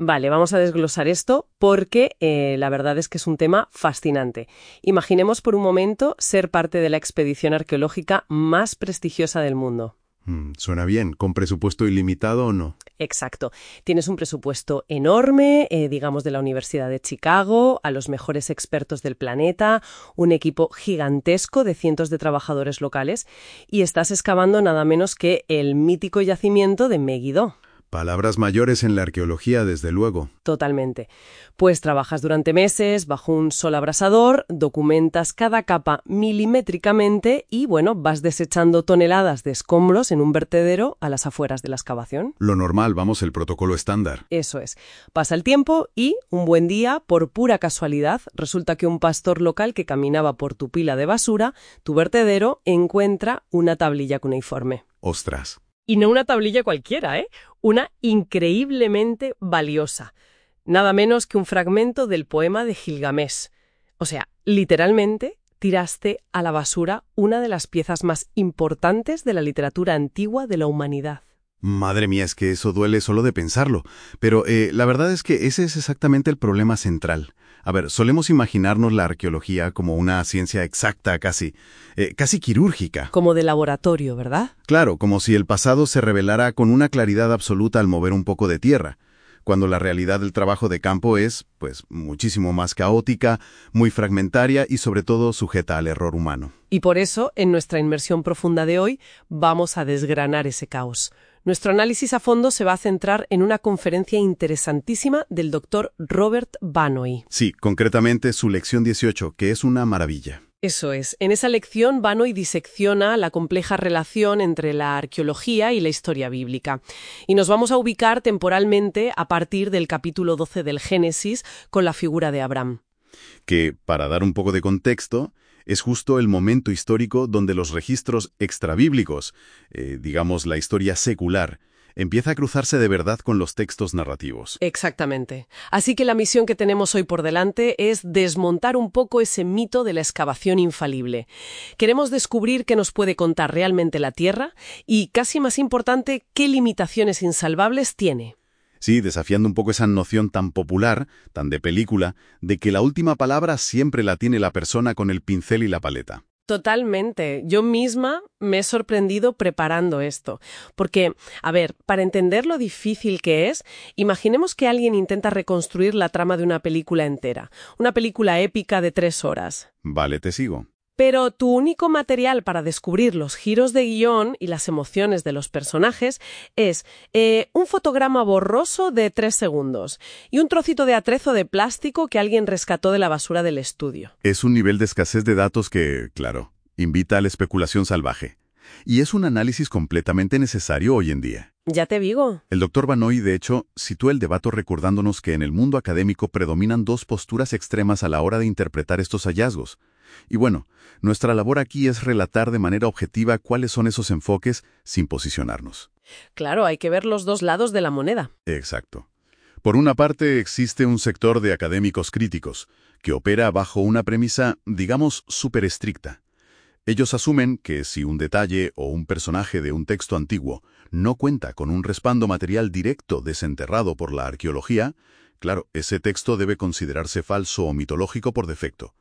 Vale, vamos a desglosar esto porque la verdad es que es un tema fascinante. Imaginemos por un momento ser parte de la expedición arqueológica más prestigiosa del mundo. Suena bien. ¿Con presupuesto ilimitado o no? Exacto. Tienes un presupuesto enorme, digamos de la Universidad de Chicago, a los mejores expertos del planeta, un equipo gigantesco de cientos de trabajadores locales y estás excavando nada menos que el mítico yacimiento de Megiddo. Palabras mayores en la arqueología, desde luego. Totalmente. Pues trabajas durante meses bajo un sol abrasador, documentas cada capa milimétricamente y, bueno, vas desechando toneladas de escombros en un vertedero a las afueras de la excavación. Lo normal, vamos, el protocolo estándar. Eso es. Pasa el tiempo y, un buen día, por pura casualidad, resulta que un pastor local que caminaba por tu pila de basura, tu vertedero, encuentra una tablilla cuneiforme. ¡Ostras! Y no una tablilla cualquiera, ¿eh? Una increíblemente valiosa. Nada menos que un fragmento del poema de Gilgamesh. O sea, literalmente tiraste a la basura una de las piezas más importantes de la literatura antigua de la humanidad. Madre mía, es que eso duele solo de pensarlo. Pero la verdad es que ese es exactamente el problema central. A ver, solemos imaginarnos la arqueología como una ciencia exacta, casi quirúrgica. Como de laboratorio, ¿verdad? Claro, como si el pasado se revelara con una claridad absoluta al mover un poco de tierra, cuando la realidad del trabajo de campo es, pues, muchísimo más caótica, muy fragmentaria y sobre todo sujeta al error humano. Y por eso, en nuestra inmersión profunda de hoy, vamos a desgranar ese caos. Nuestro análisis a fondo se va a centrar en una conferencia interesantísima del doctor Robert Banoy. Sí, concretamente su lección 18, que es una maravilla. Eso es. En esa lección, Banoy disecciona la compleja relación entre la arqueología y la historia bíblica. Y nos vamos a ubicar temporalmente a partir del capítulo 12 del Génesis con la figura de Abraham. Que, para dar un poco de contexto, es justo el momento histórico donde los registros extrabíblicos, digamos la historia secular, empieza a cruzarse de verdad con los textos narrativos. Exactamente. Así que la misión que tenemos hoy por delante es desmontar un poco ese mito de la excavación infalible. Queremos descubrir qué nos puede contar realmente la Tierra y, casi más importante, qué limitaciones insalvables tiene. Sí, desafiando un poco esa noción tan popular, tan de película, de que la última palabra siempre la tiene la persona con el pincel y la paleta. Totalmente. Yo misma me he sorprendido preparando esto. Porque, a ver, para entender lo difícil que es, imaginemos que alguien intenta reconstruir la trama de una película entera. Una película épica de 3 horas. Vale, te sigo. Pero tu único material para descubrir los giros de guión y las emociones de los personajes es un fotograma borroso de 3 segundos y un trocito de atrezo de plástico que alguien rescató de la basura del estudio. Es un nivel de escasez de datos que, claro, invita a la especulación salvaje. Y es un análisis completamente necesario hoy en día. Ya te digo. El doctor Banoy, de hecho, sitúa el debate recordándonos que en el mundo académico predominan 2 posturas extremas a la hora de interpretar estos hallazgos. Y bueno, nuestra labor aquí es relatar de manera objetiva cuáles son esos enfoques sin posicionarnos. Claro, hay que ver los 2 lados de la moneda. Exacto. Por una parte, existe un sector de académicos críticos, que opera bajo una premisa, digamos, súper estricta. Ellos asumen que si un detalle o un personaje de un texto antiguo no cuenta con un respaldo material directo desenterrado por la arqueología, claro, ese texto debe considerarse falso o mitológico por defecto.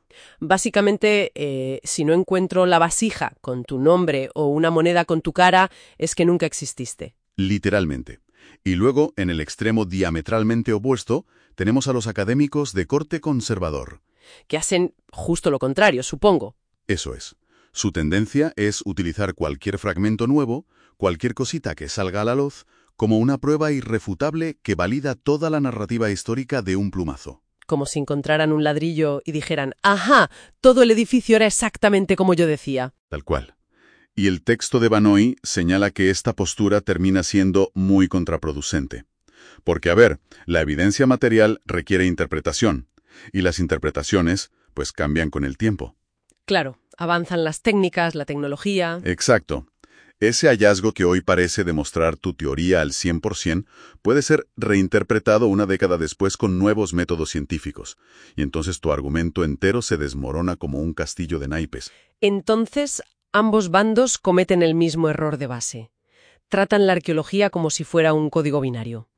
Básicamente, si no encuentro la vasija con tu nombre o una moneda con tu cara, es que nunca exististe. Literalmente. Y luego, en el extremo diametralmente opuesto, tenemos a los académicos de corte conservador. Que hacen justo lo contrario, supongo. Eso es. Su tendencia es utilizar cualquier fragmento nuevo, cualquier cosita que salga a la luz, como una prueba irrefutable que valida toda la narrativa histórica de un plumazo. Como si encontraran un ladrillo y dijeran, ¡ajá! Todo el edificio era exactamente como yo decía. Tal cual. Y el texto de Banoy señala que esta postura termina siendo muy contraproducente. Porque, a ver, la evidencia material requiere interpretación, y las interpretaciones, pues, cambian con el tiempo. Claro, avanzan las técnicas, la tecnología. Exacto. Ese hallazgo que hoy parece demostrar tu teoría al 100% puede ser reinterpretado una década después con nuevos métodos científicos, y entonces tu argumento entero se desmorona como un castillo de naipes. Entonces, ambos bandos cometen el mismo error de base. Tratan la arqueología como si fuera un código binario.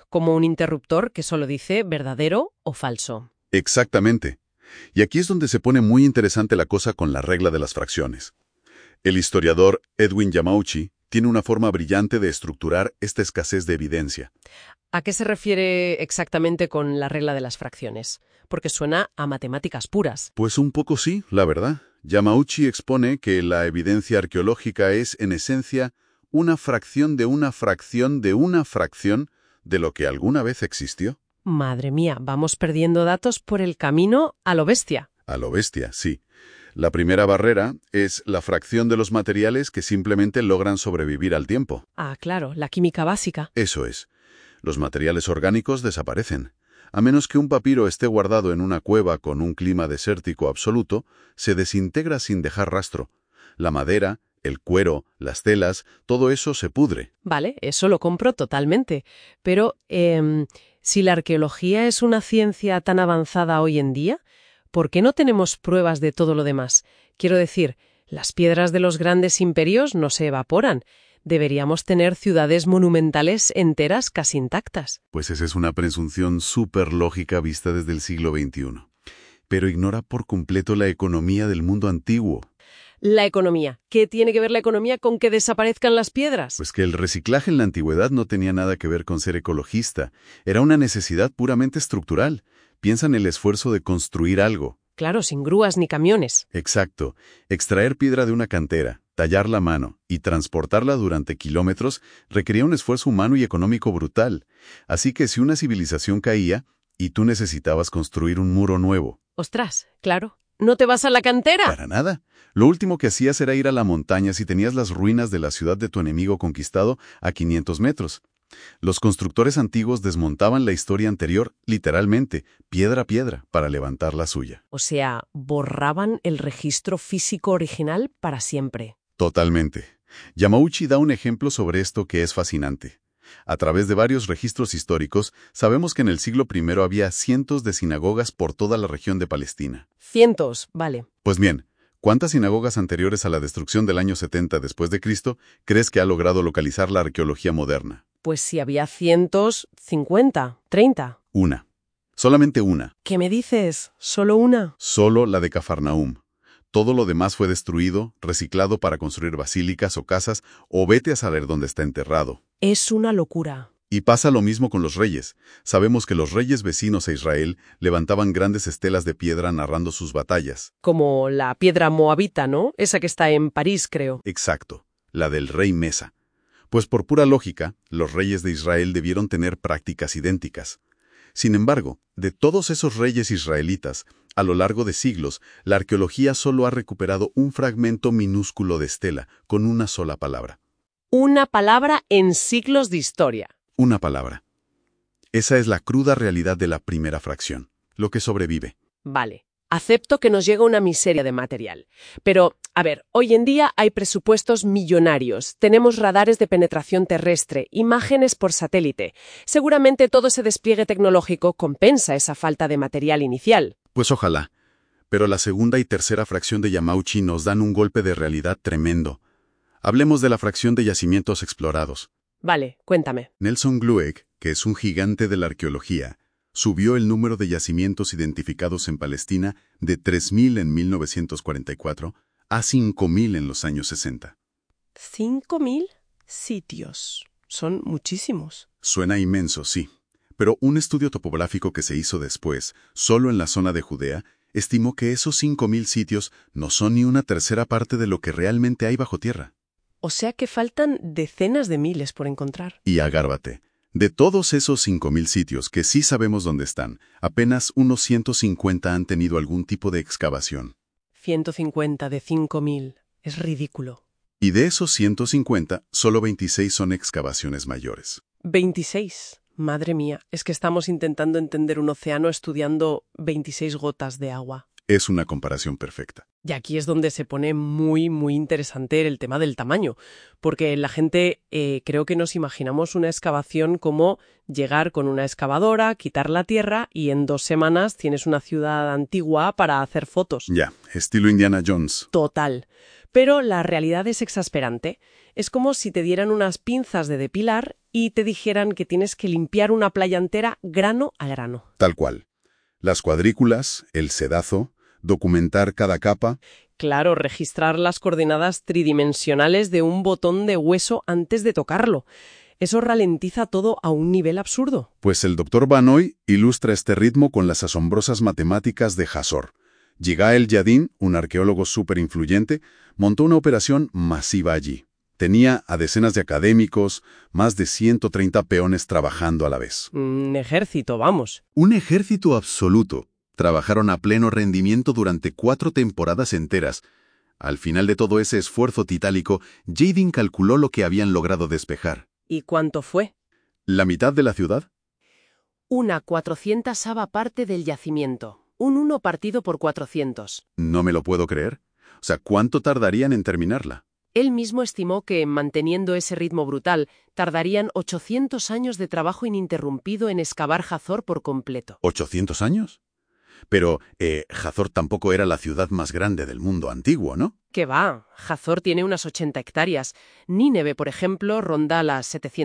como un interruptor que solo dice verdadero o falso. Exactamente. Y aquí es donde se pone muy interesante la cosa con la regla de las fracciones. El historiador Edwin Yamauchi tiene una forma brillante de estructurar esta escasez de evidencia. ¿A qué se refiere exactamente con la regla de las fracciones? Porque suena a matemáticas puras. Pues un poco sí, la verdad. Yamauchi expone que la evidencia arqueológica es, en esencia, una fracción de una fracción de una fracción de lo que alguna vez existió. Madre mía, vamos perdiendo datos por el camino a lo bestia. A lo bestia, sí. La primera barrera es la fracción de los materiales que simplemente logran sobrevivir al tiempo. Ah, claro, la química básica. Eso es. Los materiales orgánicos desaparecen. A menos que un papiro esté guardado en una cueva con un clima desértico absoluto, se desintegra sin dejar rastro. La madera, el cuero, las telas, todo eso se pudre. Vale, eso lo compro totalmente. Pero, si la arqueología es una ciencia tan avanzada hoy en día, ¿por qué no tenemos pruebas de todo lo demás? Quiero decir, las piedras de los grandes imperios no se evaporan. Deberíamos tener ciudades monumentales enteras casi intactas. Pues esa es una presunción súper lógica vista desde el siglo XXI. Pero ignora por completo la economía del mundo antiguo. La economía. ¿Qué tiene que ver la economía con que desaparezcan las piedras? Pues que el reciclaje en la antigüedad no tenía nada que ver con ser ecologista. Era una necesidad puramente estructural. Piensa en el esfuerzo de construir algo. Claro, sin grúas ni camiones. Exacto. Extraer piedra de una cantera, tallarla a mano y transportarla durante kilómetros requería un esfuerzo humano y económico brutal. Así que si una civilización caía y tú necesitabas construir un muro nuevo. Ostras, claro. ¿No te vas a la cantera? Para nada. Lo último que hacías era ir a la montaña si tenías las ruinas de la ciudad de tu enemigo conquistado a 500 metros. Los constructores antiguos desmontaban la historia anterior, literalmente, piedra a piedra, para levantar la suya. O sea, borraban el registro físico original para siempre. Totalmente. Yamauchi da un ejemplo sobre esto que es fascinante. A través de varios registros históricos, sabemos que en el siglo I había cientos de sinagogas por toda la región de Palestina. Cientos, vale. Pues bien, ¿cuántas sinagogas anteriores a la destrucción del año 70 después de Cristo crees que ha logrado localizar la arqueología moderna? Pues si había cientos, 50, 30. Una. Solamente una. ¿Qué me dices? ¿Solo una? Solo la de Cafarnaúm. Todo lo demás fue destruido, reciclado para construir basílicas o casas, o vete a saber dónde está enterrado. Es una locura. Y pasa lo mismo con los reyes. Sabemos que los reyes vecinos a Israel levantaban grandes estelas de piedra narrando sus batallas. Como la piedra moabita, ¿no? Esa que está en París, creo. Exacto, la del rey Mesa. Pues por pura lógica, los reyes de Israel debieron tener prácticas idénticas. Sin embargo, de todos esos reyes israelitas, a lo largo de siglos, la arqueología solo ha recuperado un fragmento minúsculo de estela, con una sola palabra. Una palabra en siglos de historia. Una palabra. Esa es la cruda realidad de la primera fracción, lo que sobrevive. Vale. Acepto que nos llega una miseria de material. Pero, a ver, hoy en día hay presupuestos millonarios, tenemos radares de penetración terrestre, imágenes por satélite. Seguramente todo ese despliegue tecnológico compensa esa falta de material inicial. Pues ojalá. Pero la segunda y tercera fracción de Yamauchi nos dan un golpe de realidad tremendo. Hablemos de la fracción de yacimientos explorados. Vale, cuéntame. Nelson Glueck, que es un gigante de la arqueología, subió el número de yacimientos identificados en Palestina de 3.000 en 1944 a 5.000 en los años 60. ¿5.000 sitios? Son muchísimos. Suena inmenso, sí. Pero un estudio topográfico que se hizo después, solo en la zona de Judea, estimó que esos 5.000 sitios no son ni una tercera parte de lo que realmente hay bajo tierra. O sea que faltan decenas de miles por encontrar. Y agárvate. De todos esos 5.000 sitios que sí sabemos dónde están, apenas unos 150 han tenido algún tipo de excavación. 150 de 5.000. Es ridículo. Y de esos 150, solo 26 son excavaciones mayores. 26. Madre mía, es que estamos intentando entender un océano estudiando 26 gotas de agua. Es una comparación perfecta. Y aquí es donde se pone muy, muy interesante el tema del tamaño, porque la gente creo que nos imaginamos una excavación como llegar con una excavadora, quitar la tierra y en 2 semanas tienes una ciudad antigua para hacer fotos. Ya, estilo Indiana Jones. Total. Pero la realidad es exasperante. Es como si te dieran unas pinzas de depilar y te dijeran que tienes que limpiar una playa entera grano a grano. Tal cual. Las cuadrículas, el sedazo, documentar cada capa. Claro, registrar las coordenadas tridimensionales de un botón de hueso antes de tocarlo. Eso ralentiza todo a un nivel absurdo. Pues el Dr. Vanoy ilustra este ritmo con las asombrosas matemáticas de Hazor. Yigael Yadin, un arqueólogo súper influyente, montó una operación masiva allí. Tenía a decenas de académicos, más de 130 peones trabajando a la vez. Un ejército, vamos. Un ejército absoluto. Trabajaron a pleno rendimiento durante 4 temporadas enteras. Al final de todo ese esfuerzo titánico, Yadin calculó lo que habían logrado despejar. ¿Y cuánto fue? ¿La mitad de la ciudad? Una 400ava parte del yacimiento. Un 1 partido por 400. No me lo puedo creer. O sea, ¿cuánto tardarían en terminarla? Él mismo estimó que, manteniendo ese ritmo brutal, tardarían 800 años de trabajo ininterrumpido en excavar Hazor por completo. ¿800 años? Pero Hazor tampoco era la ciudad más grande del mundo antiguo, ¿no? ¿Qué va? Hazor tiene unas 80 hectáreas. Nínive, por ejemplo, ronda las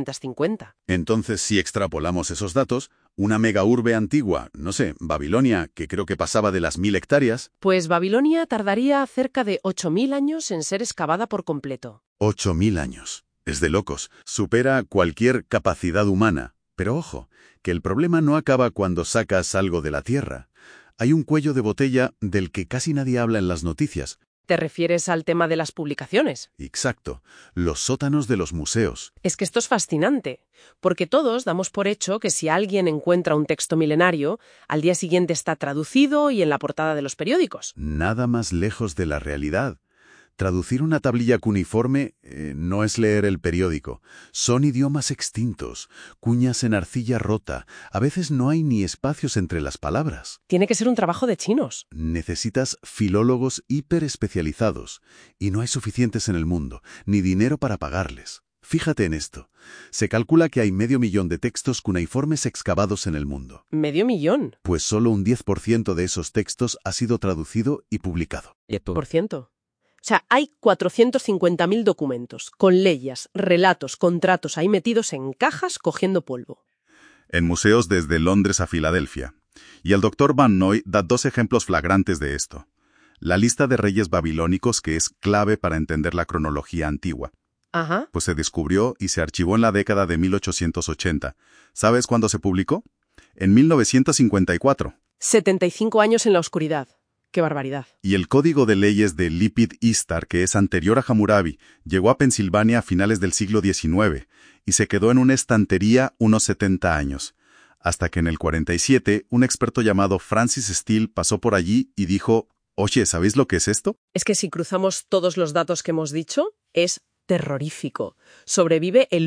750. Entonces, si extrapolamos esos datos, una megaurbe antigua, no sé, Babilonia, que creo que pasaba de las 1000 hectáreas... Pues Babilonia tardaría cerca de 8000 años en ser excavada por completo. 8000 años. Es de locos. Supera cualquier capacidad humana. Pero ojo, que el problema no acaba cuando sacas algo de la tierra. Hay un cuello de botella del que casi nadie habla en las noticias. ¿Te refieres al tema de las publicaciones? Exacto, los sótanos de los museos. Es que esto es fascinante, porque todos damos por hecho que si alguien encuentra un texto milenario, al día siguiente está traducido y en la portada de los periódicos. Nada más lejos de la realidad. Traducir una tablilla cuneiforme no es leer el periódico. Son idiomas extintos, cuñas en arcilla rota. A veces no hay ni espacios entre las palabras. Tiene que ser un trabajo de chinos. Necesitas filólogos hiperespecializados, y no hay suficientes en el mundo, ni dinero para pagarles. Fíjate en esto. Se calcula que hay 500.000 de textos cuneiformes excavados en el mundo. ¿500.000? Pues solo un 10% de esos textos ha sido traducido y publicado. ¿10%? O sea, hay 450.000 documentos, con leyes, relatos, contratos ahí metidos en cajas cogiendo polvo. En museos desde Londres a Filadelfia. Y el Dr. Vanoy da 2 ejemplos flagrantes de esto. La lista de reyes babilónicos, que es clave para entender la cronología antigua. Ajá. Pues se descubrió y se archivó en la década de 1880. ¿Sabes cuándo se publicó? En 1954. 75 años en la oscuridad. ¡Qué barbaridad! Y el código de leyes de Lipit Ishtar, que es anterior a Hammurabi, llegó a Pensilvania a finales del siglo XIX y se quedó en una estantería unos 70 años. Hasta que en el 47, un experto llamado Francis Steele pasó por allí y dijo, «Oye, ¿sabéis lo que es esto?» Es que si cruzamos todos los datos que hemos dicho, es terrorífico. Sobrevive el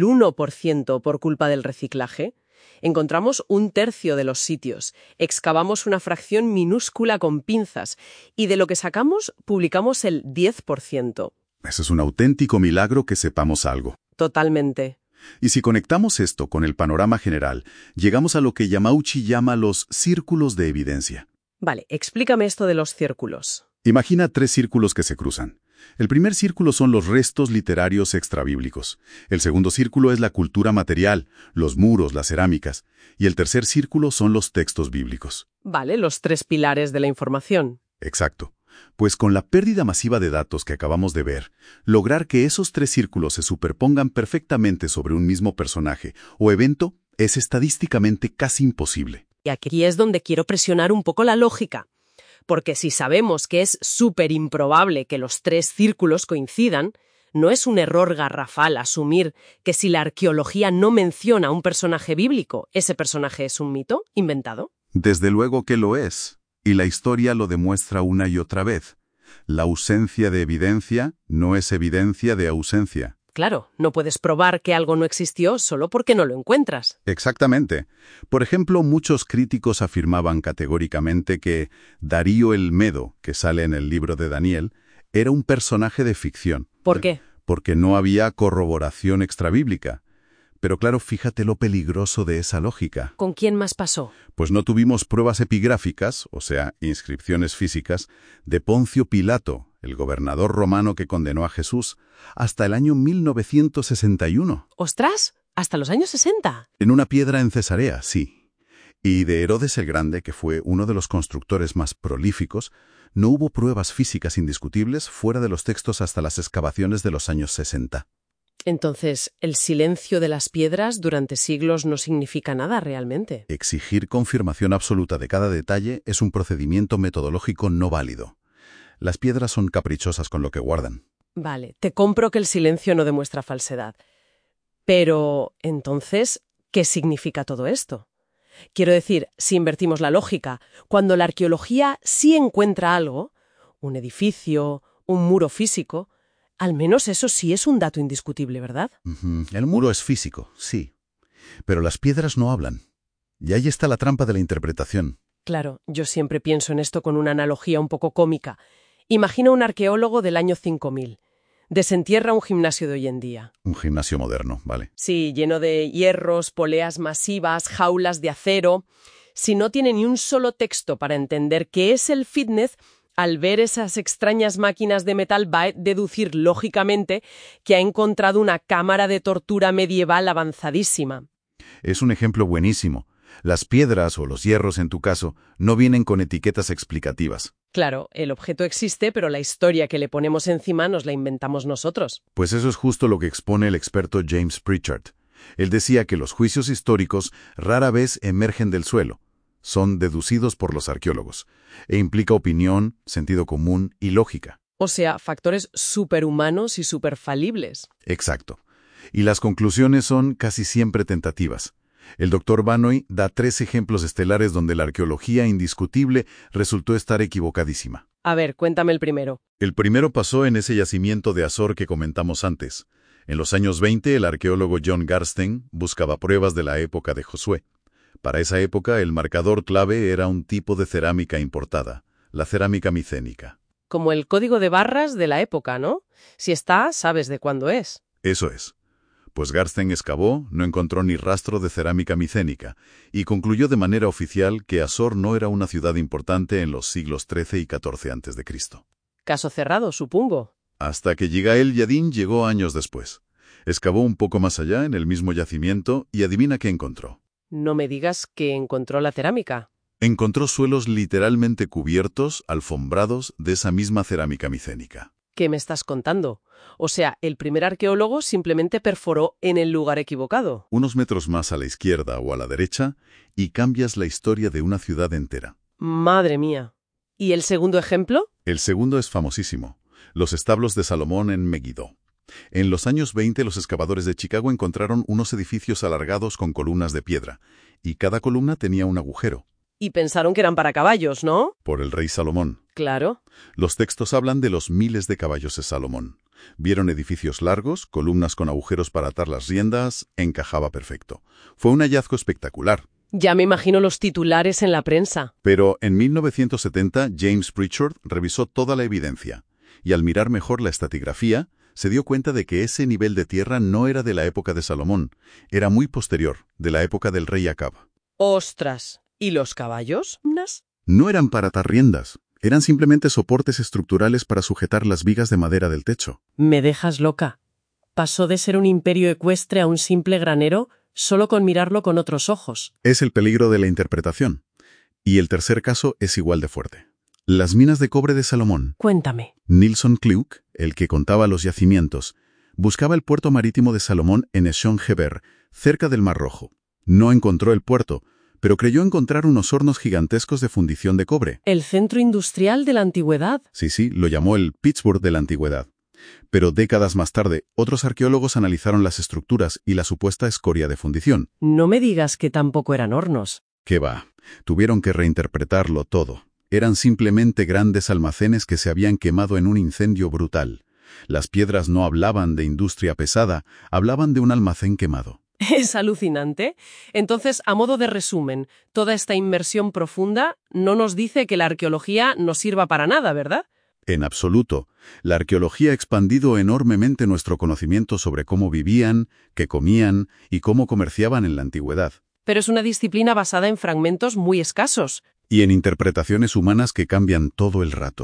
1% por culpa del reciclaje. Encontramos 1/3 de los sitios, excavamos una fracción minúscula con pinzas y de lo que sacamos publicamos el 10%. Eso es un auténtico milagro que sepamos algo. Totalmente. Y si conectamos esto con el panorama general, llegamos a lo que Yamauchi llama los círculos de evidencia. Vale, explícame esto de los círculos. Imagina 3 círculos que se cruzan. El primer círculo son los restos literarios extrabíblicos. El segundo círculo es la cultura material, los muros, las cerámicas. Y el tercer círculo son los textos bíblicos. Vale, los 3 pilares de la información. Exacto. Pues con la pérdida masiva de datos que acabamos de ver, lograr que esos 3 círculos se superpongan perfectamente sobre un mismo personaje o evento es estadísticamente casi imposible. Y aquí es donde quiero presionar un poco la lógica. Porque si sabemos que es súper improbable que los 3 círculos coincidan, ¿no es un error garrafal asumir que si la arqueología no menciona a un personaje bíblico, ese personaje es un mito inventado? Desde luego que lo es, y la historia lo demuestra una y otra vez. La ausencia de evidencia no es evidencia de ausencia. Claro, no puedes probar que algo no existió solo porque no lo encuentras. Exactamente. Por ejemplo, muchos críticos afirmaban categóricamente que Darío el Medo, que sale en el libro de Daniel, era un personaje de ficción. ¿Por qué? Porque no había corroboración extrabíblica. Pero claro, fíjate lo peligroso de esa lógica. ¿Con quién más pasó? Pues no tuvimos pruebas epigráficas, o sea, inscripciones físicas, de Poncio Pilato, el gobernador romano que condenó a Jesús, hasta el año 1961. ¡Ostras! ¿Hasta los años 60? En una piedra en Cesarea, sí. Y de Herodes el Grande, que fue uno de los constructores más prolíficos, no hubo pruebas físicas indiscutibles fuera de los textos hasta las excavaciones de los años 60. Entonces, ¿el silencio de las piedras durante siglos no significa nada realmente? Exigir confirmación absoluta de cada detalle es un procedimiento metodológico no válido. Las piedras son caprichosas con lo que guardan. Vale, te compro que el silencio no demuestra falsedad. Pero, entonces, ¿qué significa todo esto? Quiero decir, si invertimos la lógica, cuando la arqueología sí encuentra algo, un edificio, un muro físico, al menos eso sí es un dato indiscutible, ¿verdad? El muro es físico, sí. Pero las piedras no hablan. Y ahí está la trampa de la interpretación. Claro, yo siempre pienso en esto con una analogía un poco cómica. Imagina un arqueólogo del año 5000. Desentierra un gimnasio de hoy en día. Un gimnasio moderno, vale. Sí, lleno de hierros, poleas masivas, jaulas de acero. Si no tiene ni un solo texto para entender qué es el fitness, al ver esas extrañas máquinas de metal va a deducir lógicamente que ha encontrado una cámara de tortura medieval avanzadísima. Es un ejemplo buenísimo. Las piedras, o los hierros en tu caso, no vienen con etiquetas explicativas. Claro, el objeto existe, pero la historia que le ponemos encima nos la inventamos nosotros. Pues eso es justo lo que expone el experto James Pritchard. Él decía que los juicios históricos rara vez emergen del suelo. Son deducidos por los arqueólogos, e implica opinión, sentido común y lógica. O sea, factores superhumanos y superfalibles. Exacto. Y las conclusiones son casi siempre tentativas. El Dr. Banoy da 3 ejemplos estelares donde la arqueología indiscutible resultó estar equivocadísima. A ver, cuéntame el primero. El primero pasó en ese yacimiento de Azor que comentamos antes. En los años 20, el arqueólogo John Garstein buscaba pruebas de la época de Josué. Para esa época, el marcador clave era un tipo de cerámica importada, la cerámica micénica. Como el código de barras de la época, ¿no? Si está, sabes de cuándo es. Eso es. Pues Garstein excavó, no encontró ni rastro de cerámica micénica, y concluyó de manera oficial que Azor no era una ciudad importante en los siglos XIII y XIV a.C. Caso cerrado, supongo. Hasta que Yigael Yadin llegó años después. Excavó un poco más allá, en el mismo yacimiento, y adivina qué encontró. No me digas que encontró la cerámica. Encontró suelos literalmente cubiertos, alfombrados de esa misma cerámica micénica. ¿Qué me estás contando? O sea, el primer arqueólogo simplemente perforó en el lugar equivocado. Unos metros más a la izquierda o a la derecha, y cambias la historia de una ciudad entera. Madre mía. ¿Y el segundo ejemplo? El segundo es famosísimo. Los establos de Salomón en Megiddo. En los años 20, los excavadores de Chicago encontraron unos edificios alargados con columnas de piedra, y cada columna tenía un agujero. Y pensaron que eran para caballos, ¿no? Por el rey Salomón. Claro. Los textos hablan de los miles de caballos de Salomón. Vieron edificios largos, columnas con agujeros para atar las riendas, encajaba perfecto. Fue un hallazgo espectacular. Ya me imagino los titulares en la prensa. Pero en 1970, James Pritchard revisó toda la evidencia, y al mirar mejor la estratigrafía, se dio cuenta de que ese nivel de tierra no era de la época de Salomón, era muy posterior, de la época del rey Acab. ¡Ostras! ¿Y los caballos? No eran para atar riendas, eran simplemente soportes estructurales para sujetar las vigas de madera del techo. Me dejas loca. Pasó de ser un imperio ecuestre a un simple granero solo con mirarlo con otros ojos. Es el peligro de la interpretación. Y el tercer caso es igual de fuerte. Las minas de cobre de Salomón. Cuéntame. Nilsson Kluck, el que contaba los yacimientos, buscaba el puerto marítimo de Salomón en Eshon-Geber, cerca del Mar Rojo. No encontró el puerto, pero creyó encontrar unos hornos gigantescos de fundición de cobre. ¿El centro industrial de la antigüedad? Sí, lo llamó el Pittsburgh de la antigüedad. Pero décadas más tarde, otros arqueólogos analizaron las estructuras y la supuesta escoria de fundición. No me digas que tampoco eran hornos. ¿Qué va? Tuvieron que reinterpretarlo todo. Eran simplemente grandes almacenes que se habían quemado en un incendio brutal. Las piedras no hablaban de industria pesada, hablaban de un almacén quemado. Es alucinante. Entonces, a modo de resumen, toda esta inmersión profunda no nos dice que la arqueología no sirva para nada, ¿verdad? En absoluto. La arqueología ha expandido enormemente nuestro conocimiento sobre cómo vivían, qué comían y cómo comerciaban en la antigüedad. Pero es una disciplina basada en fragmentos muy escasos. Y en interpretaciones humanas que cambian todo el rato.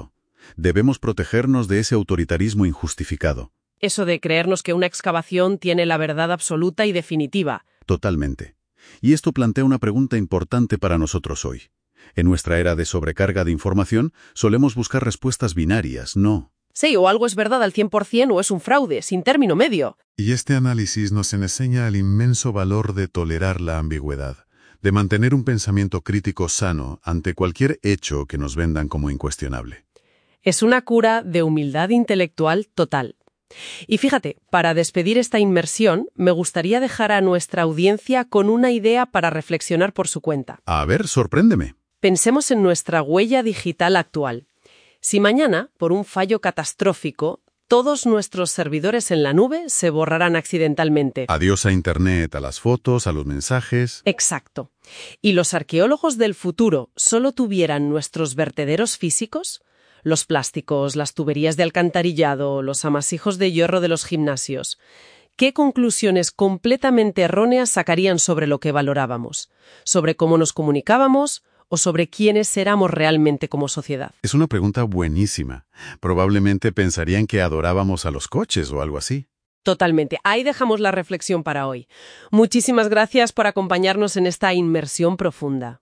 Debemos protegernos de ese autoritarismo injustificado. Eso de creernos que una excavación tiene la verdad absoluta y definitiva. Totalmente. Y esto plantea una pregunta importante para nosotros hoy. En nuestra era de sobrecarga de información, solemos buscar respuestas binarias, ¿no? Sí, o algo es verdad al 100% o es un fraude, sin término medio. Y este análisis nos enseña el inmenso valor de tolerar la ambigüedad, de mantener un pensamiento crítico sano ante cualquier hecho que nos vendan como incuestionable. Es una cura de humildad intelectual total. Y fíjate, para despedir esta inmersión, me gustaría dejar a nuestra audiencia con una idea para reflexionar por su cuenta. A ver, sorpréndeme. Pensemos en nuestra huella digital actual. Si mañana, por un fallo catastrófico, todos nuestros servidores en la nube se borrarán accidentalmente. Adiós a Internet, a las fotos, a los mensajes. Exacto. ¿Y los arqueólogos del futuro solo tuvieran nuestros vertederos físicos? Los plásticos, las tuberías de alcantarillado, los amasijos de hierro de los gimnasios. ¿Qué conclusiones completamente erróneas sacarían sobre lo que valorábamos? ¿Sobre cómo nos comunicábamos? ¿O sobre quiénes éramos realmente como sociedad? Es una pregunta buenísima. Probablemente pensarían que adorábamos a los coches o algo así. Totalmente. Ahí dejamos la reflexión para hoy. Muchísimas gracias por acompañarnos en esta inmersión profunda.